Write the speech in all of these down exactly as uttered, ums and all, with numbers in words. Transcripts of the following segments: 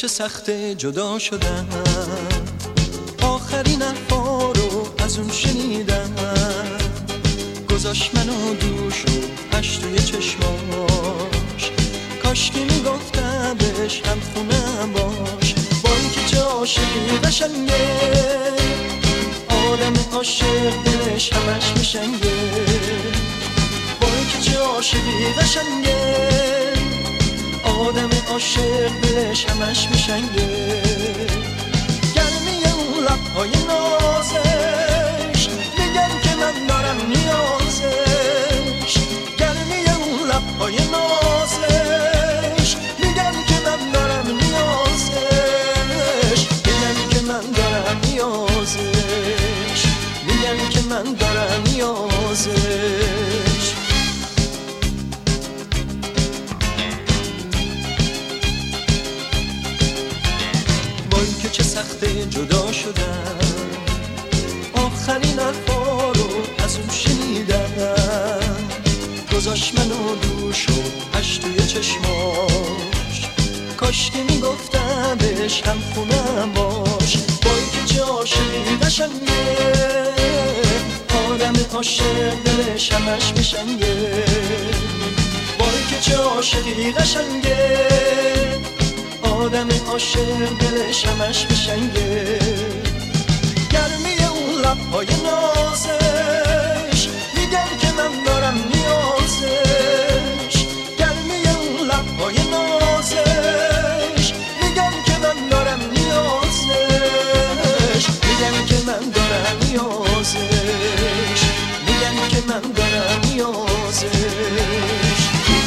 چه سخته جدا شدن، آخرین حرفا رو از اون شنیدم، گذاشت منو دور شد اش توی چشماش، کاشکی میگفتم بهش هم خونم باش. با اینکه چه عاشقی قشنگه، آدم عاشق دلش همش میشنگه. با اینکه چه عاشقی قشنگه، آدم عاشق دلش همش میشنگه. گرمی اون لبهای نازش میگن که من دارم نیازش، گرمی اون لبهای نازش میگن که من دارم نیازش، میگن که من دارم نیازش، میگن که من دارم نیازش. که چه سخته جدا شدن، آخرین حرفا رو از اون شنیدم، گذاشت منو دور شد اش توی چشماش، کاشکی میگفتم بهش هم خونم باش. با اینکه چه عاشقی قشنگه، آدم عاشق دلش همش میشنگه. با اینکه چه عاشقی قشنگه، آدم عاشق دلش همش میشنگه. گرمی اون لبهای نازش میگن که من دارم نیازش، گرمی اون لبهای نازش میگن که من دارم نیازش، میگن که من دارم نیازش، میگن که من دارم نیازش.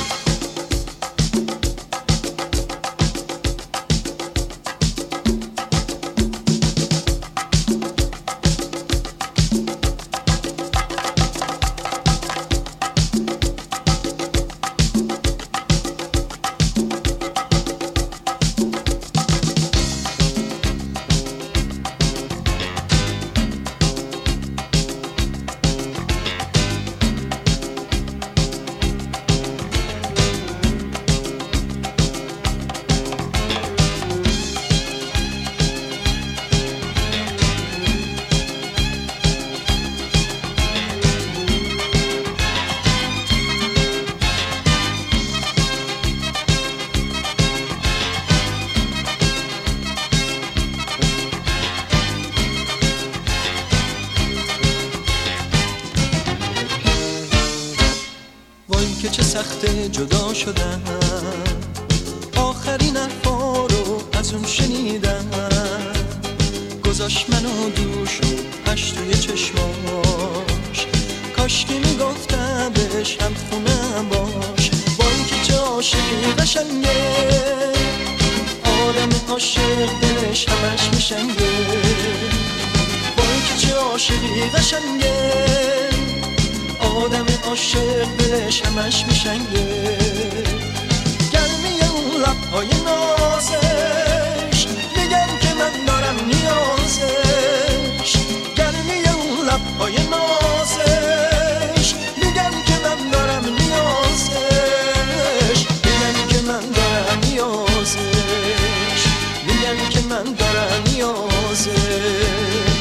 که چه سخته جدا شدن، آخرین حرفا رو از اون شنیدم، گذاشت منو دور شد اش توی چشماش، کاشکی میگفتم بهش هم خونم باش. با اینکه چه عاشقی قشنگه، آدم عاشق دلش همش میشنگه. با اینکه چه عاشقی قشنگه، آدم عاشق دلش همش میشنگه. گرمی اون لبهای نازش میگن که من دارم نیازش، گرمی اون لبهای نازش میگن که من دارم نیازش، میگن که من دارم نیازش، میگن که من دارم نیازش.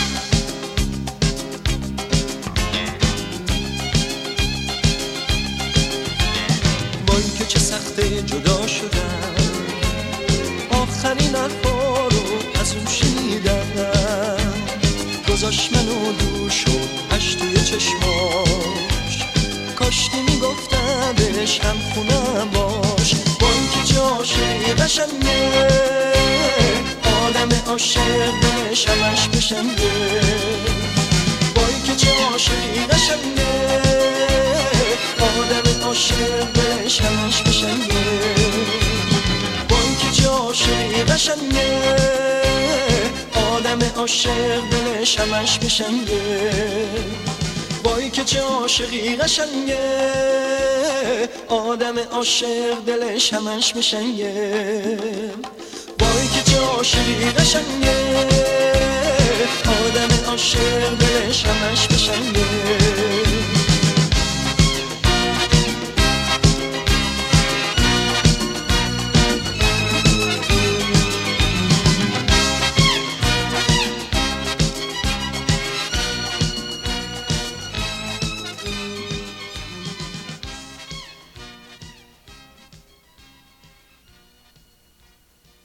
که چه سخته جدا شدن، آخرین حرفا رو از اون شنیدم، گذاشت منو دور شد اش توی چشماش، کاشکی میگفتم بهش هم خونم باش. با اینکه چه عاشقی قشنگه، آدم عاشق دلش همش میشنگه. با اینکه چه عاشقی قشنگه، آدم عاشق دلش همش میشنگه. با اینکه چه عاشقی قشنگه، آدم عاشق دلش همش میشنگه. با اینکه چه عاشقی قشنگه، آدم عاشق دلش همش میشنگه. با اینکه چه عاشقی قشنگه،